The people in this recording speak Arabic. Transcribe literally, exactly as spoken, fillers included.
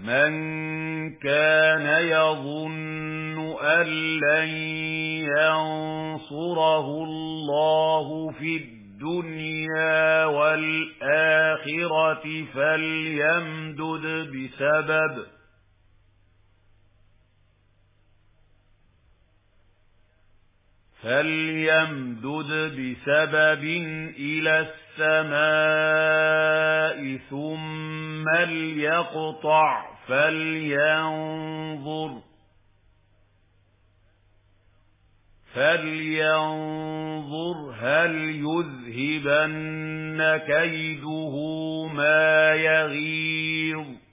مَنْ كَانَ يَظُنُّ أَنْ لَنْ يَنْصُرَهُ اللَّهُ فِي الدُّنْيَا وَالْآخِرَةِ فَلْيَمْدُدْ بِسَبَبٍ فَلْيَمْدُدْ بِسَبَبٍ إِلَى السَّمَاءِ ثُمَّ لْيَقْطَعْ فَلْيَنظُرْ فَلْيَنظُرْ هَلْ يُذْهِبَنَّ كَيْدُهُ مَا يَغِيظُ